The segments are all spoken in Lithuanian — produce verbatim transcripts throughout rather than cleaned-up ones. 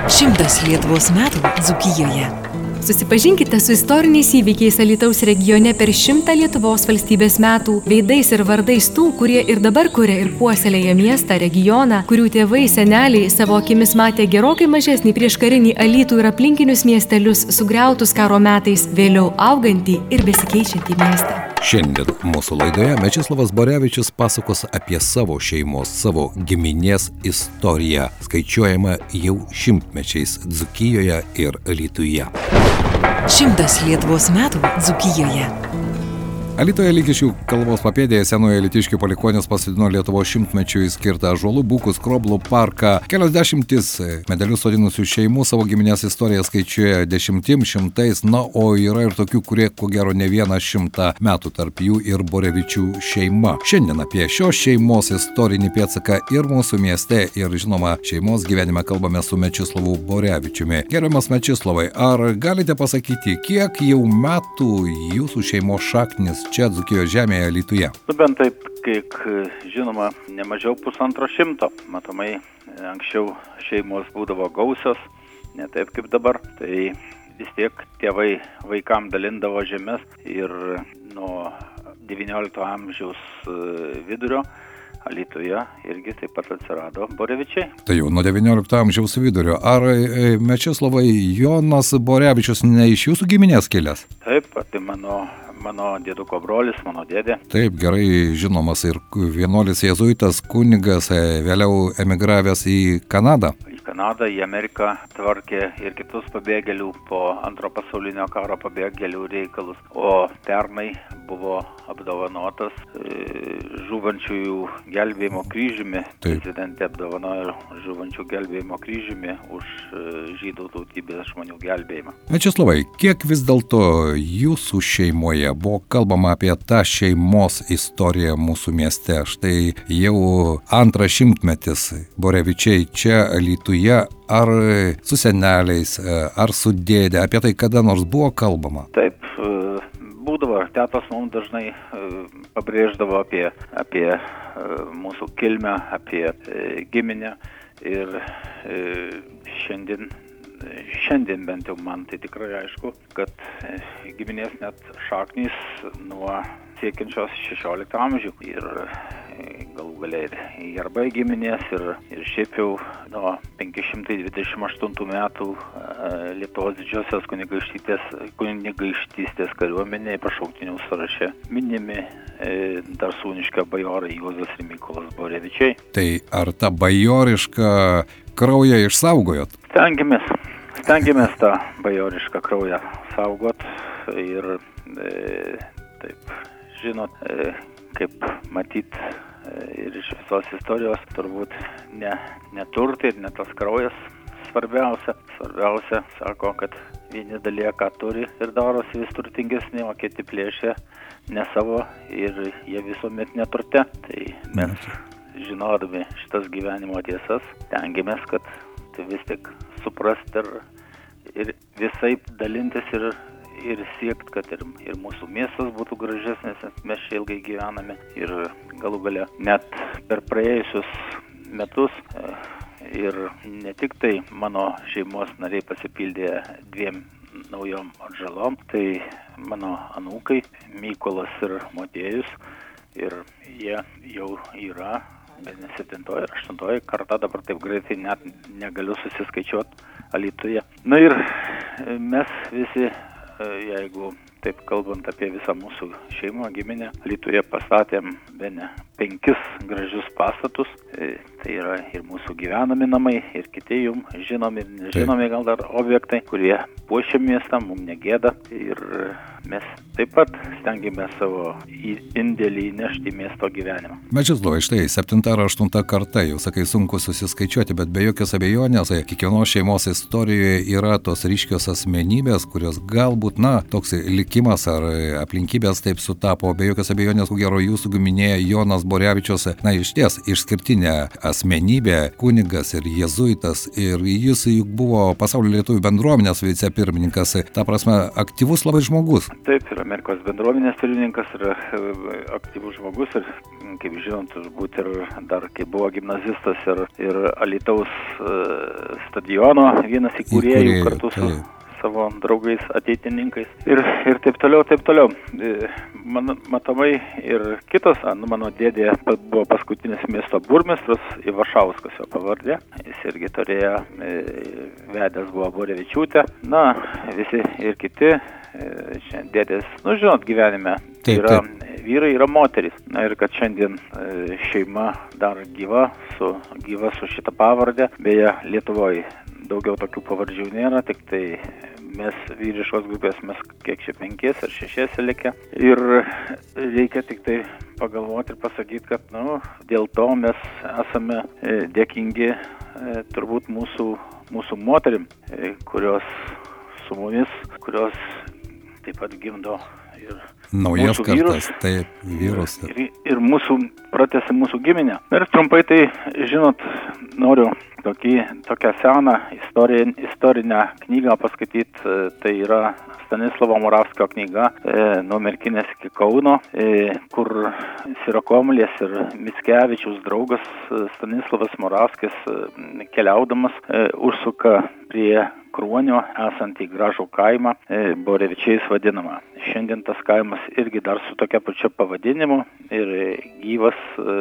Šimtas Lietuvos metų Dzūkijoje. Susipažinkite su istoriniais įvykiais Alytaus regione per šimtą Lietuvos valstybės metų, veidais ir vardais tų, kurie ir dabar kuria ir puoselėja miestą, regioną, kurių tėvai, seneliai savo akimis matė gerokai mažesnį prieškarinį Alytų ir aplinkinius miestelius, sugriautus karo metais, vėliau augantį ir besikeičiantį miestą. Šiandien mūsų laidoje Mečislovas Borevičius pasakos apie savo šeimos, savo giminės istoriją, skaičiuojama jau šimtmečiais Dzūkijoje ir Alytuje. Šimtas Lietuvos metų Dzūkijoje. Alytuje Lygišių kalvos papėdėje senojo alytiškių palikuonys pasodino Lietuvos šimtmečiui skirtą ąžuolų, bukų, skroblų parką. Kelios dešimtis medelius sodinusių šeimų savo giminės istoriją skaičiuoja dešimtim, šimtais, na, o yra ir tokių, kurie ko gero ne vieną šimtą metų, tarp jų ir Borevičių šeima. Šiandien apie šios šeimos istorinį pėdsaką ir mūsų mieste, ir žinoma šeimos gyvenime kalbame su Mečislovu Borevičiumi. Gerbiamas Mečislovai, ar galite pasakyti, kiek jau metų jūsų šeimos šaknis čia Dzūkijos žemėje Alytuje? Nu, bent taip, kiek žinoma, ne mažiau pusantro šimto. Matomai, anksčiau šeimos būdavo gausios, ne taip kaip dabar. Tai vis tiek tėvai vaikam dalindavo žemės ir nuo devyniolikto amžiaus vidurio Alytuje irgi taip pat atsirado Borevičiai. Tai jau nuo devyniolikto amžiaus vidurio. Ar Mečislovai Jonas Borevičius ne iš jūsų giminės kilęs? Taip, tai mano Mano dėduko brolis, mano dėdė. Taip, gerai žinomas ir vienuolis jėzuitas, kunigas, vėliau emigravęs į Kanadą. Į Kanadą, į Ameriką tvarkė ir kitus pabėgėlių po antro pasaulinio karo pabėgėlių reikalus. O pernai buvo apdovanotas e, žuvančiųjų gelbėjimo kryžiumi. Taip. Prezidentė apdovanojo žuvančių gelbėjimo kryžiumi už e, žydų tautybės žmonių gelbėjimą. Mečislovai, kiek vis dėlto jūsų šeimoje buvo kalbama apie tą šeimos istoriją mūsų mieste? Štai jau antras šimtmetis Borevičiai čia Alytuje, ar su seneliais, ar su dėdė, apie tai kada nors buvo kalbama? Taip, būdavo, tetos mums dažnai pabrėždavo apie, apie mūsų kilmę, apie giminę ir šiandien Šiandien bent jau man tai tikrai aišku, kad giminės net šaknys nuo siekiančios šešioliktą amžių ir galų gale ir herbai giminės ir, ir šiaip jau nuo penki šimtai dvidešimt aštuntų metų Lietuvos didžiosios kunigaikštystės, kunigaikštystės kariuomenėje pašauktinių sąraše minimi darsūniškio bajorai Juozas ir Mykolas Borevičiai. Tai ar tą bajorišką kraują išsaugojot? Stengiamės. Stengiamės tą bajorišką kraują saugot ir e, taip, žinot, e, kaip matyt e, ir iš visos istorijos, turbūt ne, ne turtai ir ne tas kraujas svarbiausia. Svarbiausia, sako, kad vieni dalyje ką turi ir darosi vis turtingesni, o kiti plėšia ne savo ir jie visuomet neturte. Tai mes, žinodami šitas gyvenimo tiesas, stengiamės, kad tai vis tik suprast ir, ir visaip dalintis ir, ir siekt, kad ir, ir mūsų miestas būtų gražesnis, nes mes čia ilgai gyvename ir galų gale net per praėjusius metus ir ne tik tai mano šeimos nariai pasipildė dviem naujom atžalom, tai mano anūkai Mykolas ir Motiejus ir jie jau yra septintoji ir aštuntoji karta, dabar taip greitai net negaliu susiskaičiuoti Alytuje. Na ir mes visi, jeigu taip kalbant apie visą mūsų šeimą, giminę, Alytuje pastatėm bene penkis gražius pastatus. Tai yra ir mūsų gyvenami namai, ir kiti jum žinomi ir nežinomi gal dar objektai, kurie puošia miestą, mums negėda. Ir mes taip pat stengiamės savo indėlį įnešti į miesto gyvenimą. Mečislovai, štai septinta ar aštunta karta, jau sakai, sunku susiskaičiuoti, bet be jokios abejonės, kiekvienos šeimos istorijoje yra tos ryškios asmenybės, kurios galbūt, na, toks likimas ar aplinkybės taip sutapo. Be jokios abejonės, ko gero, jūsų giminėje Jonas Borevičius, na išties išskirtinė asmenybė, kunigas ir jėzuitas, ir jis juk buvo pasaulio lietuvių bendruomenės vicepirmininkas, ta prasme aktyvus labai žmogus. Taip, ir Amerikos bendruomenės pirmininkas yra aktyvus žmogus ir, kaip žinom, turbūt ir dar, kai buvo gimnazistas ir, ir Alytaus stadiono vienas įkūrėjų kartu su tai. savo draugais, ateitininkais ir, ir taip toliau, taip toliau. Man, matomai ir kitas, nu, mano dėdė buvo paskutinis miesto burmistras, Ivašauskas jo pavardė, jis irgi turėjo, vedęs buvo Borevičiūtė, na, visi ir kiti, dėdės, nu, žinot, gyvenime taip, yra taip. Vyrai, yra moterys. Na ir kad šiandien šeima dar gyva su, gyva su šitą pavardę, beje, Lietuvoje daugiau tokių pavardžių nėra, tik tai mes vyriškos grupės, mes kiek čia penkies ar šešiesi likę. Ir reikia tik tai pagalvoti ir pasakyti, kad, nu, dėl to mes esame dėkingi turbūt mūsų, mūsų moterim, kurios su mumis, kurios taip pat gimdo ir naujas mūsų kartas, vyrus, taip, vyrus. Ir, ir mūsų, pratęsia mūsų giminę. Ir trumpai tai, žinot, noriu tokį, tokią seną istoriją, istorinę knygą paskaityti. Tai yra Stanislovo Moravskio knyga nuo Merkinės iki Kauno, kur Sirokomlės ir Mickevičiaus draugas Stanislavas Moravskis keliaudamas užsuka prie Kruonio esantį gražų kaimą, Borevičiais vadinamą. Šiandien tas kaimas irgi dar su tokia pačia pavadinimu ir gyvas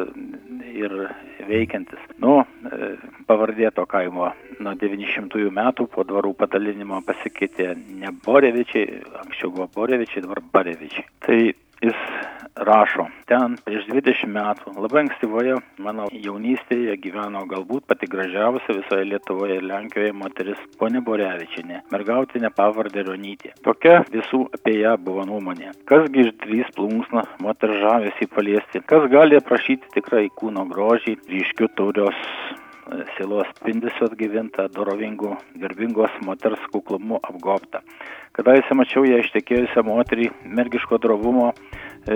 ir veikiantis. Nu, pavardė to kaimo nuo devynišimtųjų metų po dvarų padalinimo pasikeitė ne Borevičiai, anksčiau buvo Borevičiai, dabar Barevičiai. Tai jis rašo, ten prieš dvidešimt metų, labai ankstyvoje mano jaunystėje gyveno galbūt pati gražiausia visoje Lietuvoje ir Lenkijoje moteris ponia Borevičienė, mergautinė pavardė Ronytė. Tokia visų apie ją buvo nuomonė. Kasgi išdrįs plunksną moters žavesį paliesti, kas gali aprašyti tikrai kūno grožį, ryškių taurios sielos spindesio atgyvinta, dorovingų, garbingos moters kuklumu apgobta. Kadaise mačiau ją ištekėjusią moterį, mergiško drovumo, e,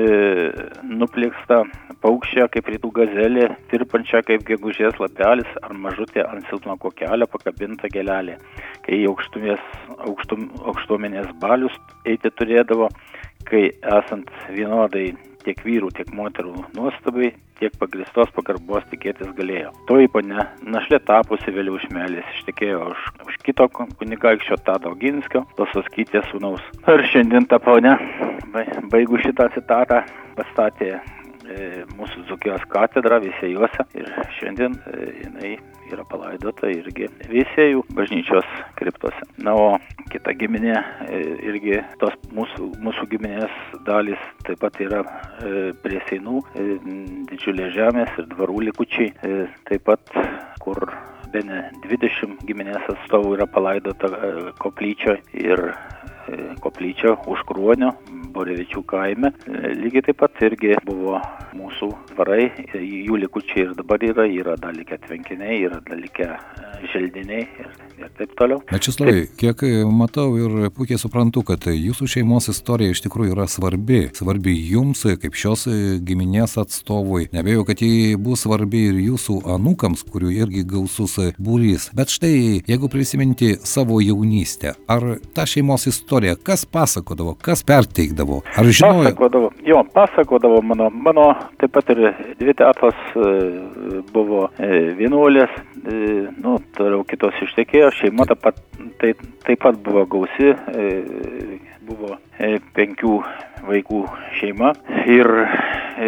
nuplėksta paukščią kaip rytų gazelė, tirpančią kaip gegužės lapelis ar mažutė ant silpno kokelio pakabinta gelelė. Kai aukštumės, aukštum, aukštuomenės balius eiti turėdavo, kai esant vienodai tiek vyrų, tiek moterų nuostabai, tiek pagristos pagarbos tikėtis galėjo. Toji ponia našlė tapusi vėliau iš meilės ištekėjo už, už kito kunigaikščio Tado Ginskio, tos Oskytės sūnaus. Ir šiandien ta ponia, baigu šitą citatą, pastatė e, mūsų Dzūkijos katedrą Veisiejuose ir šiandien e, jinai yra palaidota irgi Veisiejų bažnyčios kriptose. Na, o kita giminė, e, irgi tos mūsų, mūsų giminės dalys taip pat yra e, prie Seinų, e, didžiulės žemės ir dvarų likučiai, e, taip pat kur bene dvidešimt giminės atstovų yra palaidota e, koplyčioje ir e, koplyčia už Kruonio, Borevičių kaime. E, lygiai taip pat irgi buvo mūsų dvarai, e, jų likučiai ir dabar yra, yra dalykę tvenkiniai, yra dalykę e, želdiniai ir, ir taip toliau. Mečislavai, kiek matau ir puikiai suprantu, kad jūsų šeimos istorija iš tikrųjų yra svarbi. Svarbi jums, kaip šios giminės atstovui. Nebėjau, kad ji bus svarbi ir jūsų anūkams, kurių irgi gausus būrys. Bet štai, jeigu prisiminti savo jaunystę, ar ta šeimos istorija, kas pasakodavo, kas perteikdavo? Ar žinojo? Pasakodavo, jo, pasakodavo mano, mano taip pat ir dvi tetos e, buvo e, vienuolės, e, nu, toliau kitos ištekėjo, šeima taip pat, tai, taip pat buvo gausi, e, buvo e, penkių vaikų šeima ir, e,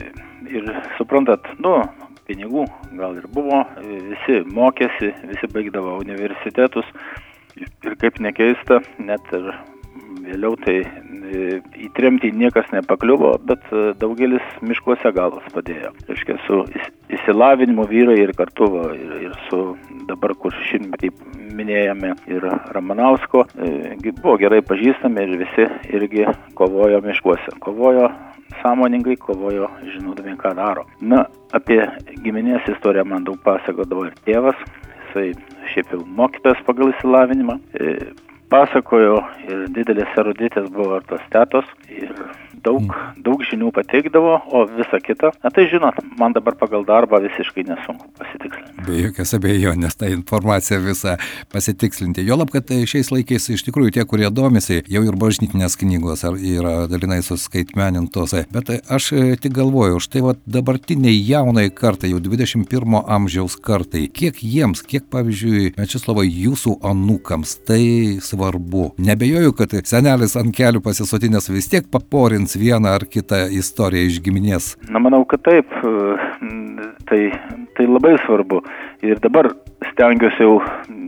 ir suprantat, nu, pinigų gal ir buvo, e, visi mokėsi, visi baigdavo universitetus ir kaip nekeista, net ir vėliau tai e, į tremtį niekas nepakliuvo, bet e, daugelis miškuose galvas padėjo. Reiškia, su įsilavinimu vyrai ir kartu va, ir, ir su dabar, kur šimtmetį minėjome ir Ramanausko, e, buvo gerai pažįstami ir visi irgi kovojo miškuose. Kovojo sąmoningai, kovojo žinodami, ką daro. Na, apie giminės istoriją man daug pasakodavo ir tėvas, jisai šiaip jau mokytojas pagal įsilavinimą. E, Pasakojo ir didelės eruditės buvo ir tos tetos ir daug, mm. daug žinių pateikdavo, o visa kita, na tai žinot, man dabar pagal darbą visiškai nesunku pasitikslinti. Be jokios abejonės tą informaciją visą pasitikslinti. Juolab, kad šiais laikais iš tikrųjų tie, kurie domisi, jau ir bažnytinės knygos yra dalinai suskaitmenintos. Bet aš tik galvoju, štai va dabartiniai jaunai kartai, jau dvidešimt pirmo amžiaus kartai, kiek jiems, kiek pavyzdžiui, Mečislovai, jūsų anūkams tai svarbu. Nebejoju, kad senelis ant kelių pasisotinės vis tiek paporins vieną ar kitą istoriją iš giminės. Na, manau, kad taip. Tai, tai labai svarbu. Ir dabar stengiuosi jau,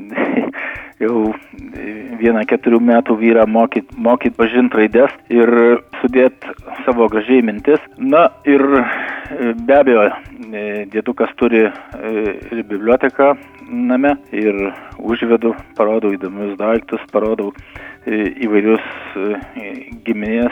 jau vieną keturių metų vyrą mokyt, mokyt pažint raides ir sudėt savo gražiai mintis. Na ir be abejo, dėdukas turi ir biblioteką name ir užvedu, parodau įdomius daiktus, parodau įvairius giminės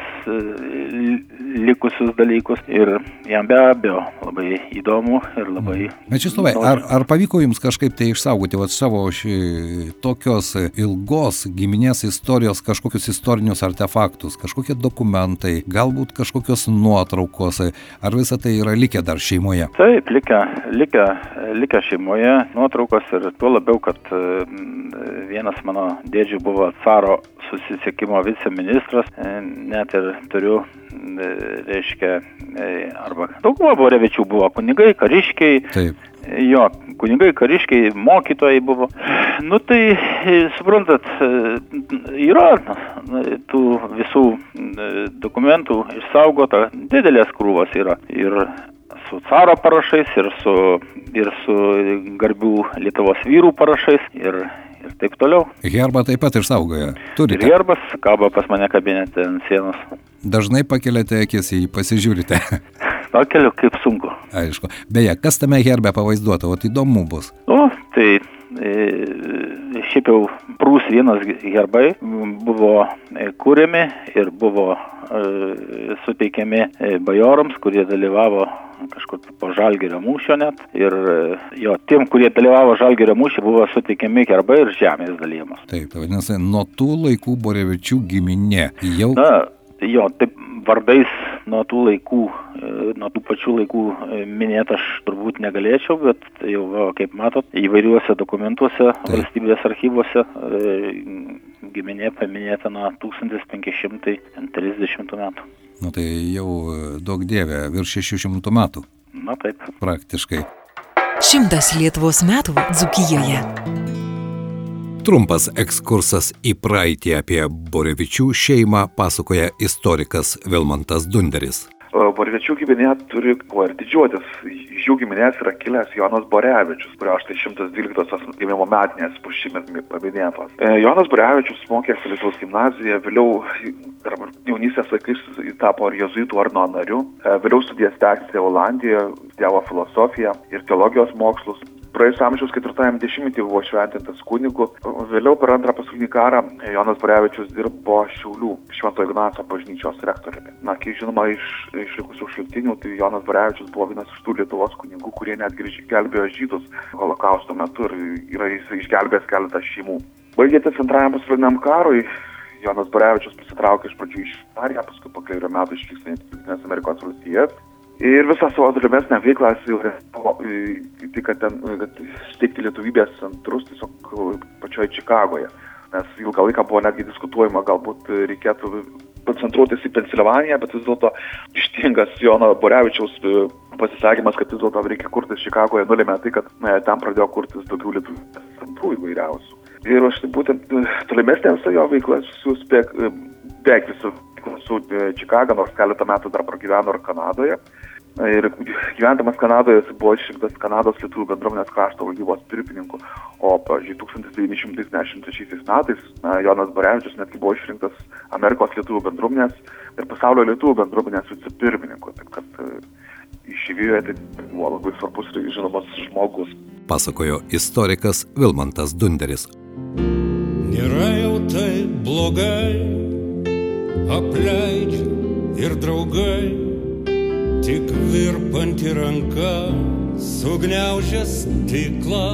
likusius dalykus ir jam be abejo labai įdomu ir labai... Mečislovai, ar, ar pavyko jums kažkaip tai išsaugoti vat, savo ši, tokios ilgos giminės istorijos, kažkokius istorinius artefaktus, kažkokie dokumentai, galbūt kažkokios nuotraukos, ar visa tai yra likę dar šeimoje? Taip, likę, likę, likę šeimoje nuotraukos ir tuo labiau, kad vienas mano dėdžių buvo caro susisiekimo viceministras, net ir turiu, reiškia, arba dauguma Borevičių buvo kunigai, kariškiai, taip. Jo, kunigai, kariškiai, mokytojai buvo. Nu tai, suprantat, yra tų visų dokumentų išsaugota, didelės krūvos yra. Ir su caro parašais, ir su, ir su garbių Lietuvos vyrų parašais, ir ir taip toliau. Herbą taip pat išsaugoja. Turite? Ir herbas kabo pas mane kabinete ant sienos. Dažnai pakeliate akis į jį, pasižiūrite? Pakeliu, kaip sunku. Aišku. Beje, kas tame herbe pavaizduota, o tai įdomu bus? O, tai e, šiaip jau Prūs vienas herbai buvo kūriami ir buvo e, suteikiami bajorams, kurie dalyvavo kažkur po Žalgirio mūšio net. Ir jo, tiem, kurie dalyvavo Žalgirio mūšį, buvo suteikiami herbai ir žemės dalymas. Taip, tai vadinasi, nuo tų laikų Borevičių giminė jau... Na, jo, taip vardais nuo tų laikų, nuo tų pačių laikų minėt aš turbūt negalėčiau, bet jau, va, kaip matot, įvairiuose dokumentuose, taip. Valstybės archyvuose giminė paminėta nuo tūkstantis penki šimtai trisdešimtų metų. Nu tai jau daug dievė, virš šešių šimtų metų. Na taip. Praktiškai. Šimtas Lietuvos metų Dzūkijoje. Trumpas ekskursas į praeitį apie Borevičių šeimą pasakoja istorikas Vilmantas Dunderis. Borevičių giminė turi kuo ir didžiuotis. Iš jų giminės yra kilęs Jonas Borevičius, kurio štai šimtas dvyliktosios gimimo metinės šįmet paminėtos. Jonas Borevičius mokėsi Lietuvos gimnazijoje, vėliau jaunystės laikais tapo ir jėzuitų ordino nariu, vėliau studijas tęsė Olandijoje, studijavo filosofiją ir teologijos mokslus. Praėjus amžiaus ketvirtajam dešimtmetį buvo šventintas kunigu. Vėliau per antrą pasaulinį karą Jonas Borevičius dirbo Šiaulių Švento Ignaco bažnyčios rektoriumi. Na, kiek žinoma, iš išlikusių šaltinių, tai Jonas Borevičius buvo vienas iš tų Lietuvos kunigų, kurie netgi gelbėjo žydus holokausto metu ir yra išgelbėjęs keletą šeimų. Baigėtis antrajam pasauliniam karui, Jonas Borevičius pasitraukė iš pradžių iš Šveicarijos, paskui po kelių metų išvyksta į Jungtines Amerikos valstijas. Ir visą savo tolimesnę veiklą jau tai, kad ten kad steigti lietuvybės centrus tiesiog pačioje Čikagoje. Nes ilgą laiką buvo netgi diskutuojama, galbūt reikėtų koncentruotis į Pensilvaniją, bet vis dėlto ištingas Jono Borevičiaus pasisakymas, kad vis dėlto reikia kurtis Čikagoje, nulėmė tai, kad ne, ten pradėjo kurtis daugiau lietuvybės centrų įvairiausių. Ir aš tai būtent tolimesnė visą jo veiklą suspėk beveik visų su Čikaga, nors keletą metų dar pragyveno ir Kanadoje. Ir gyvendamas Kanadoje jis buvo išrinktas Kanados lietuvių bendruomenės krašto valdybos pirmininku, o, pavyzdžiui, tūkstantis devyni šimtai devyniasdešimt trečiaisiais metais na, Jonas Borevičius netgi buvo išrinktas Amerikos lietuvių bendruomenės ir pasaulio lietuvių bendruomenės vicepirmininku. Taip kad išeivijoje tai buvo labai svarbus ir žinomas žmogus. Pasakojo istorikas Vilmantas Dunderis. Nėra jau taip blogai, apleidžia ir draugai, tik virpanti ranka sugniaužia stiklą.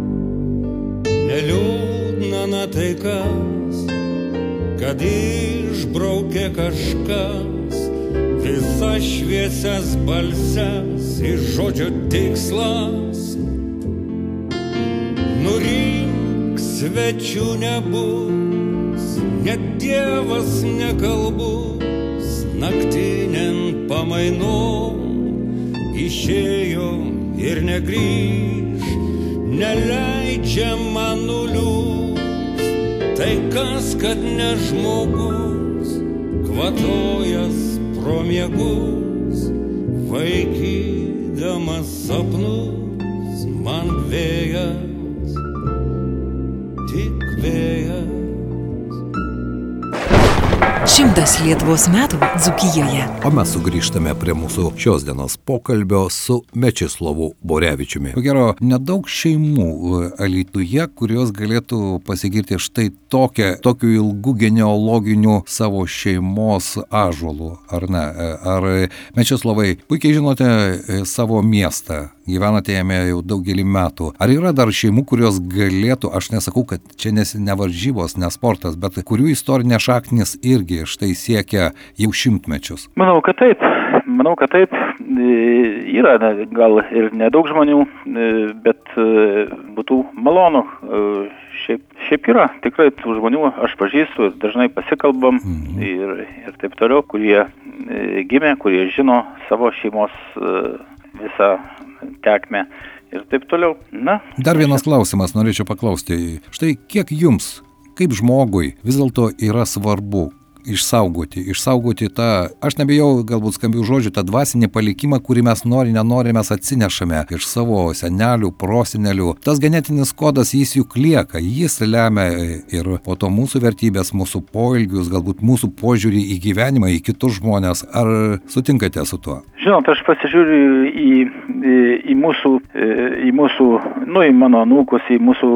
Neliūdna na tai kas, kad iš išbraukė kažkas visas šviesias balses iš žodžio tikslas. Nurink svečių nebus, net Dievas nekalbus, naktinėn pamainom išėjo ir negrįž, neleidžia man nuliūst. Tai kas, kad ne žmogus, kvatojas pro miegus, vaikydamas sapnus, man vėjas, tik vėjas. Šimtas Lietuvos metų Dzūkijoje. O mes sugrįžtame prie mūsų šios dienos pokalbio su Mečislovu Borevičiumi. Ko gero, nedaug šeimų Alytuje, kurios galėtų pasigirti štai tokia, tokiu ilgu genealoginiu savo šeimos ąžuolu, ar ne? Ar Mečislovai, puikiai žinote savo miestą, gyvenate jame jau daugelį metų. Ar yra dar šeimų, kurios galėtų, aš nesakau, kad čia ne varžybos, ne sportas, bet kurių istorinė šaknis irgi štai siekia jau šimtmečius? Manau, kad taip. Manau, kad taip. Yra gal ir nedaug žmonių, bet būtų malonu. Šiaip, šiaip yra, tikrai tų žmonių aš pažįstu ir dažnai pasikalbam mhm. ir, ir taip toliau, kurie gimė, kurie žino savo šeimos visą tekmę ir taip toliau. Na, dar vienas klausimas norėčiau paklausti. Štai kiek jums, kaip žmogui, vis dėlto yra svarbu išsaugoti, išsaugoti tą, aš nebijau galbūt skambių žodžių, tą dvasinį palikimą, kurį mes nori, nenori, mes atsinešame iš savo senelių, prosenelių. Tas genetinis kodas, jis juk lieka, jis lemia ir po to mūsų vertybės, mūsų poelgius, galbūt mūsų požiūrį į gyvenimą, į kitus žmonės. Ar sutinkate su tuo? Žinot, aš pasižiūriu į, į, į mūsų, į mūsų, nu, į mano anūkus, į mūsų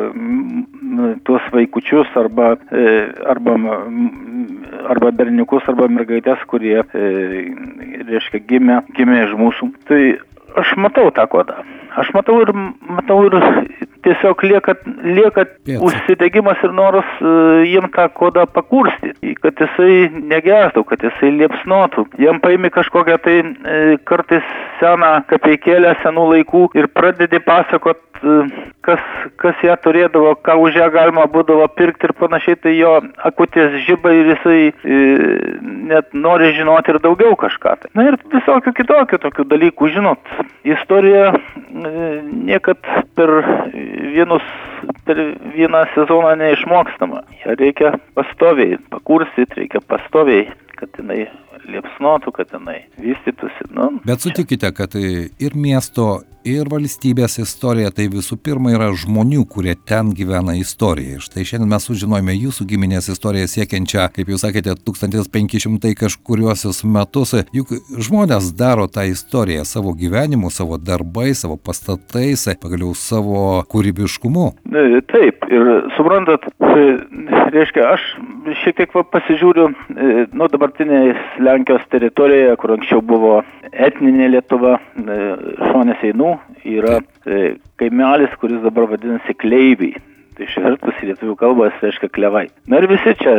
tuos vaikučius arba, arba, arba berniukus, arba mergaitės, kurie, reiškia, gimė, gimė iš mūsų. Tai aš matau tą kodą. Aš matau ir, matau ir tiesiog lieka, lieka užsidegimas ir noras uh, jiem tą kodą pakurstyti, kad jisai negestų, kad jisai liepsnotų. Jiem paimi kažkokią tai uh, kartais seną kapeikėlę senų laikų ir pradedi pasakot, uh, kas, kas ją turėdavo, ką už ją galima būdavo pirkti ir panašiai, tai jo akutės žiba ir jisai uh, net nori žinoti ir daugiau kažką. Tai. Na ir visokių kitokių tokių dalykų, žinot, istorija niekad per vienus, per vieną sezoną neišmokstama. Ja reikia pastoviai pakurstyti, reikia pastoviai, kad jinai liepsnotų, kad jinai vystytųsi. Nu, bet sutikite, kad ir miesto, ir valstybės istorija tai visų pirma yra žmonių, kurie ten gyvena istorija. Štai šiandien mes sužinojome jūsų giminės istoriją siekiančią, kaip jūs sakėte, tūkstantis penki šimtai kažkuriuosius metus. Juk žmonės daro tą istoriją savo gyvenimu, savo darbais, savo pastatais, pagaliau savo kūrybiškumu. Taip, ir suprantat, reiškia, aš šiek tiek pasižiūriu, nu, dabartinėje Lenkijos teritorijoje, kur anksčiau buvo etninė Lietuva, šonės Einų, yra kaimelis, kuris dabar vadinasi Kleiviai. Tai išvertus į lietuvių kalbą jis reiškia klevai. Na ir visi čia,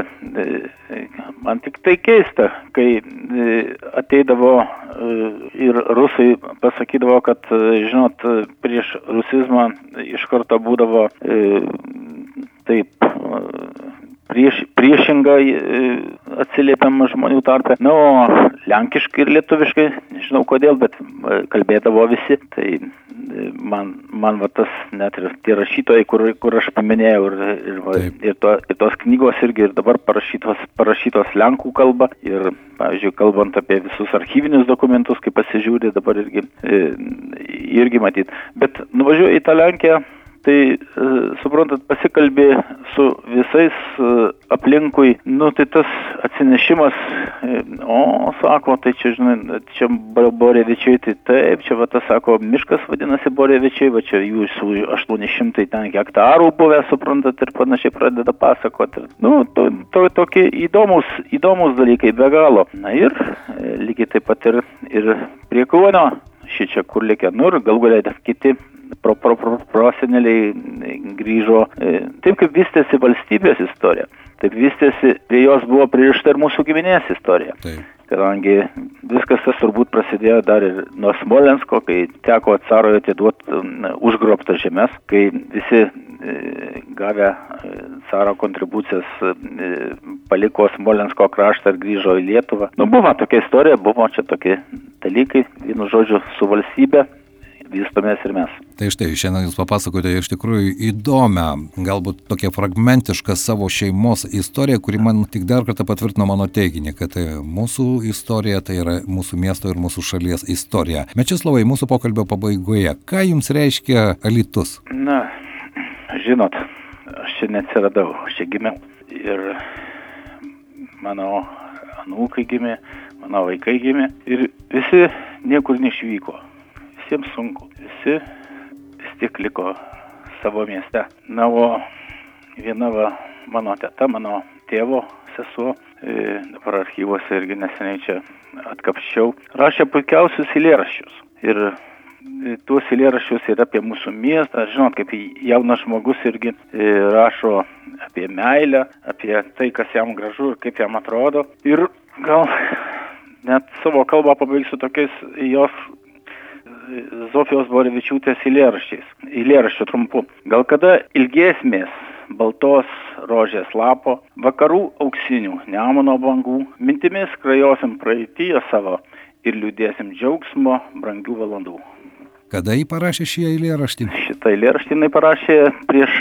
man tik tai keista, kai ateidavo ir rusai pasakydavo, kad, žinot, prieš rusizmą iš karto būdavo taip prieš, priešingai atsiliepiama žmonių tarpe. Na, o lenkiškai ir lietuviškai, nežinau kodėl, bet kalbėdavo visi. Tai man, man va tas net ir tie rašytojai, kur, kur aš paminėjau, ir, ir, va, ir, to, ir tos knygos irgi ir dabar parašytos, parašytos lenkų kalba. Ir, pavyzdžiui, kalbant apie visus archyvinius dokumentus, kaip pasižiūrė, dabar irgi, irgi matyt. Bet nuvažiuoju į tą Lenkiją, tai, suprantat, pasikalbė su visais aplinkui, nu, tai tas atsinešimas, o, sako, tai čia, žinai, čia Borevičiai, tai taip, čia, va, tas, sako, miškas vadinasi Borevičiai, va, čia jūsų aštuoni šimtai ten hektarų buvę, suprantat, ir panašiai pradeda pasakoti. Nu, to, to, tokie įdomus, įdomus dalykai be galo. Na ir lygiai taip pat ir, ir prie Kruonio, šičia, kur likę, nu, ir gal galėtų kiti pro, pro, pro, proseneliai grįžo, taip kaip vystėsi valstybės istorija. taip vystėsi, prie jos buvo pririšta ir mūsų giminės istorija. Taip. Kadangi viskas tas turbūt prasidėjo dar ir nuo Smolensko, kai teko caroje atiduoti užgrobtas žemės, kai visi e, gavę e, caro kontribucijas e, paliko Smolensko kraštą ir grįžo į Lietuvą. Nu, buvo tokia istorija, buvo čia tokie dalykai, vienu žodžiu, su valstybe vystomės ir mes. Tai štai, šiandien jūs papasakote iš tikrųjų įdomią, galbūt tokia fragmentišką savo šeimos istoriją, kuri man tik dar kartą patvirtino mano teiginį, kad mūsų istorija tai yra mūsų miesto ir mūsų šalies istorija. Mečislovai, mūsų pokalbio pabaigoje, ką jums reiškia Alytus? Na, žinot, aš čia neatsiradau, aš čia gimiau. Ir mano anūkai gimė, mano vaikai gimė ir visi niekur neišvyko. Visiems sunku. Visi vis tiek liko savo mieste. Na, o viena va, mano teta, mano tėvo sesuo, e, dabar archyvuose irgi neseniai čia atkapščiau, rašė puikiausius eilėraščius. Ir e, tuos eilėraščius yra apie mūsų miestą. Žinot, kaip jaunas žmogus irgi e, rašo apie meilę, apie tai, kas jam gražu ir kaip jam atrodo. Ir gal net savo kalbą pabaigsiu tokiais jos Zofijos Borevičiūtės eilėraščiais, eilėraščių trumpu. Gal kada ilgėsmės baltos rožės lapo, vakarų auksinių nemuno bangų, mintimis krajosim praeityje savo ir liūdėsim džiaugsmo brangių valandų. Kada jį parašė šį eilėraštį? Šitą eilėraštį jinai parašė prieš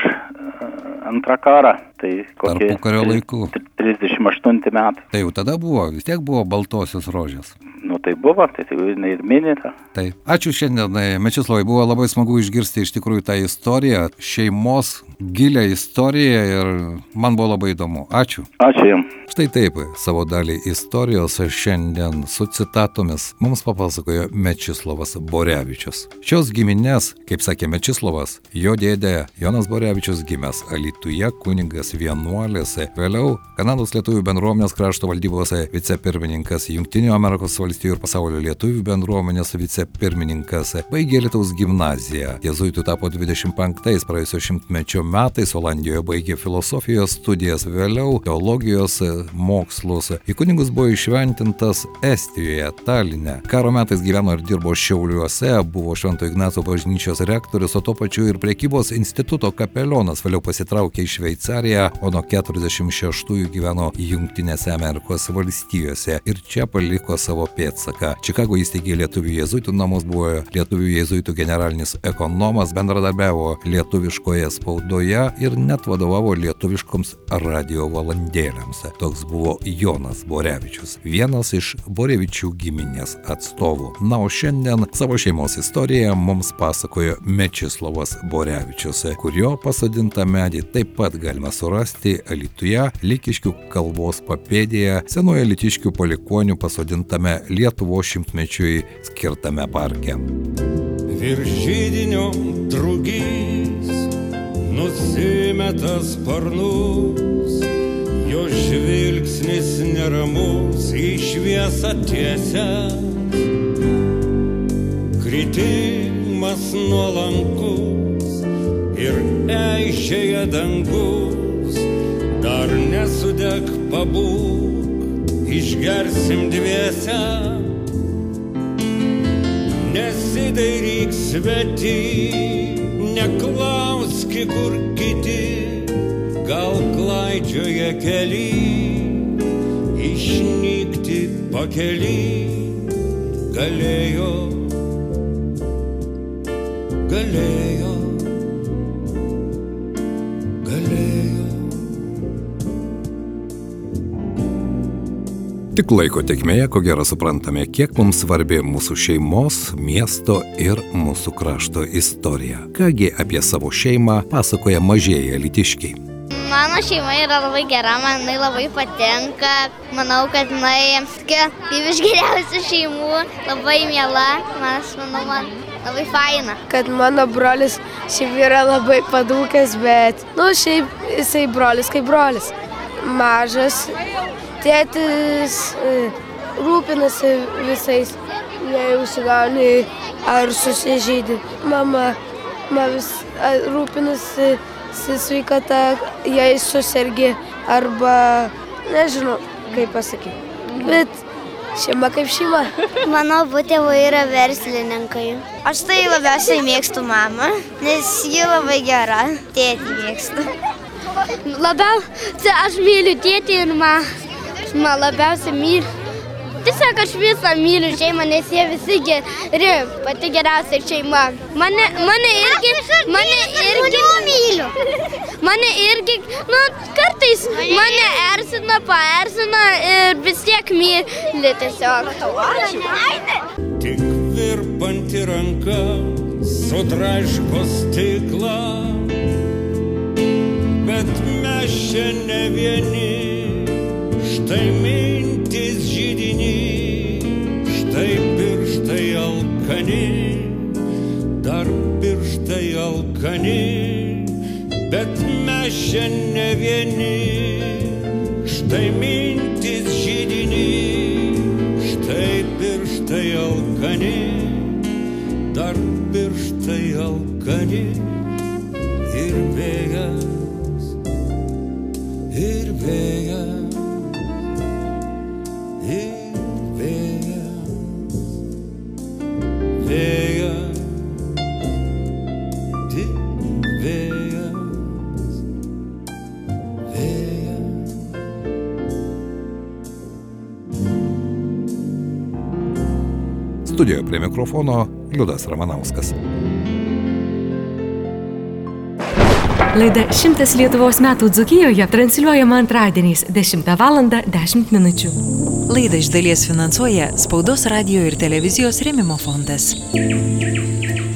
antrą karą, tai kokie tarpukario laikų. trisdešimt aštunti metai. Tai jau tada buvo, vis tiek buvo baltosios rožės. Nu tai buvo, tai tai jinai ir minėta. Taip. Ačiū šiandien, Mečislovai, buvo labai smagu išgirsti iš tikrųjų tą istoriją, šeimos gilią istoriją ir man buvo labai įdomu. Ačiū. Ačiū jums. Štai taip, savo dalį istorijos šiandien su citatomis mums papasakojo Mečislovas Borevičius. Šios giminės, kaip sakė Mečislovas, jo dėdė Jonas Borevičius gimęs Alytuje, kunigas vienuolis, vėliau Kanados lietuvių bendruomenės krašto valdybos vicepirmininkas, Jungtinių Amerikos valstijų ir pasaulio lietuvių bendruomenės vicepirmininkas, baigė Alytaus gimnaziją. Jėzuitų tapo dvidešimt penktais praėjusio šimtmečio metais, Olandijoje baigė filosofijos studijas, vėliau teologijos mokslus. Į kunigus buvo išventintas Estijoje, Taline. Karo metais gyveno ir dirbo Šiauliuose, buvo Švento Ignaco bažnyčios rektorius, o tuo pačiu ir prekybos instituto kapelionas, vėliau pasitraukė į Šveicariją, o nuo keturiasdešimt šeštųjų gyveno Jungtinėse Amerikos valstijose ir čia paliko savo pėdsaką. Čikagoje įsteigė lietuvių jėzuitų namus, buvo lietuvių jėzuitų generalinis ekonomas, bendradarbiavo lietuviškoje spaudoje ir net vadovavo lietuviškoms radio valandėlėms. Toks buvo Jonas Borevičius, vienas iš Borevičių giminės atstovų. Na, o šiandien savo šeimos istoriją mums pasakojo Mečislovas Borevičius, kurio pasodintą medį taip pat galima surasti Alytuje, Likiškių kalvos papėdėje, senoje Alytiškių palikuonių pasodintame Lietuvos šimtmečiui skirtame parke. Virš židinio drugys nusimeta sparnus, jo žvilgsnis neramus į šviesą tiesia, kritimas nuolankus ir eišėja dangus, dar nesudeg pabūk, išgersim dviese, nesidairyk sveti, neklauski kur kiti, gal klaidžioja keli, išnykti pakeli, galėjo, galėjo, galėjo. Tik laiko tėkmėje, ko gero suprantame, kiek mums svarbi mūsų šeimos, miesto ir mūsų krašto istorija. Kągi apie savo šeimą pasakoja mažieji alytiškiai. Mano šeima yra labai gera, man jinai labai patinka. Manau, kad jinai tokia iš geriausių šeimų, labai miela. Aš manau, man labai faina. Kad mano brolis šiaip yra labai padūkęs, bet, nu, šiaip jisai brolis kaip brolis. Mažas, tėtis rūpinasi visais, jei užsigauni ar susižeidi. Mama, mama vis rūpinasi sveikata, jei susirgi arba, nežinau, kaip pasakyti. Bet šeima kaip šeima. Mano abu tėvai yra verslininkai. Aš tai labiausiai mėgstu mamą, nes ji labai gera. Tėtį mėgstu. Labiausiai aš myliu tėtį ir mamą. Man labiausiai myliu. Tiesiog aš visą myliu šeimą, nes jie visi geri, pati geriausia šeima. Mane, mane irgi, mane irgi myliu. Mane irgi, nu, kartais mane erzina, paerzina ir vis tiek myli tiesiog. Tik virpanti ranka sudraško stiklą, bet mes čia ne vieni. Štai mintis žydini, štai pirštai alkani, dar pirštai alkani, bet mes čia ne vieni. Štai mintis žydini, štai pirštai alkani, dar pirštai alkani. Ir vėjas, ir vėjas. Ir vėjas, vėjas, tik vėjas, vėjas. Studijoje prie mikrofono Liudas Ramanauskas. Laida Šimtas Lietuvos metų Dzūkijoje transliuojama antradieniais dešimtą valandą dešimt minučių. Laidą iš dalies finansuoja Spaudos, radijo ir televizijos rėmimo fondas.